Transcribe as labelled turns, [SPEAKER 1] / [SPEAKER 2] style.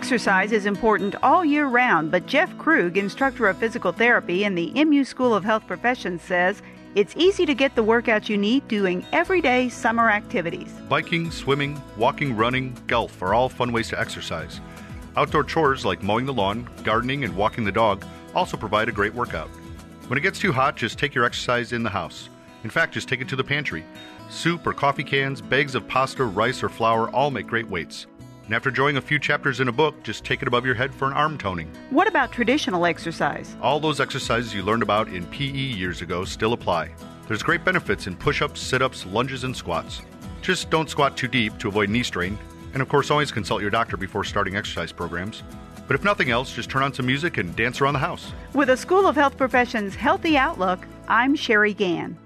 [SPEAKER 1] Exercise is important all year round, but Jeff Krug, instructor of physical therapy in the MU School of Health Professions, says it's easy to get the workouts you need doing everyday summer activities.
[SPEAKER 2] Biking, swimming, walking, running, golf are all fun ways to exercise. Outdoor chores like mowing the lawn, gardening, and walking the dog also provide a great workout. When it gets too hot, just take your exercise in the house. In fact, just take it to the pantry. Soup or coffee cans, bags of pasta, rice, or flour all make great weights. And after enjoying a few chapters in a book, just take it above your head for an arm toning.
[SPEAKER 1] What about traditional exercise?
[SPEAKER 2] All those exercises you learned about in PE years ago still apply. There's great benefits in push-ups, sit-ups, lunges, and squats. Just don't squat too deep to avoid knee strain. And of course, always consult your doctor before starting exercise programs. But if nothing else, just turn on some music and dance around the house.
[SPEAKER 1] With a School of Health Professions Healthy Outlook, I'm Sherry Gann.